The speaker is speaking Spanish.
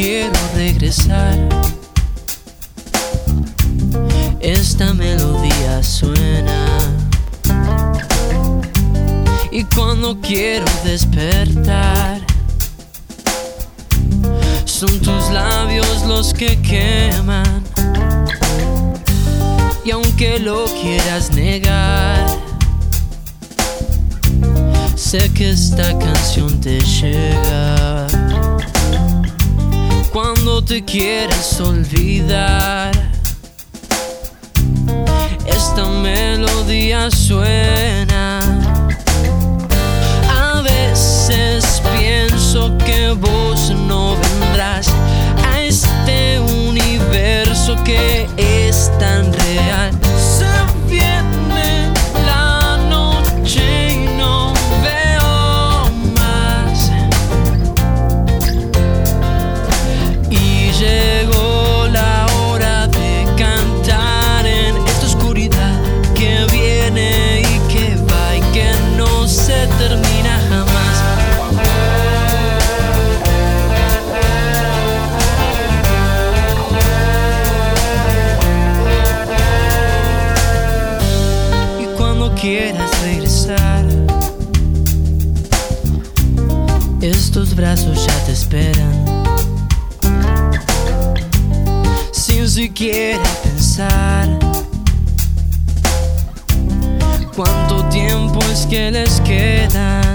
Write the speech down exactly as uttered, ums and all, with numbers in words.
quiero regresar, esta melodía suena. Y cuando quiero despertar, son tus labios los que queman. Y aunque lo quieras negar, sé que esta canción te llega. Cuando te quieres olvidar, esta melodía suena. A veces pienso que vos no vendrás a este universo que es tan real. Se viene la noche y no veo más, y llegó la hora de cantar en esta oscuridad que viene y que va y que no se termina jamás. Quieras regresar, estos brazos ya te esperan, sin siquiera pensar cuánto tiempo es que les queda.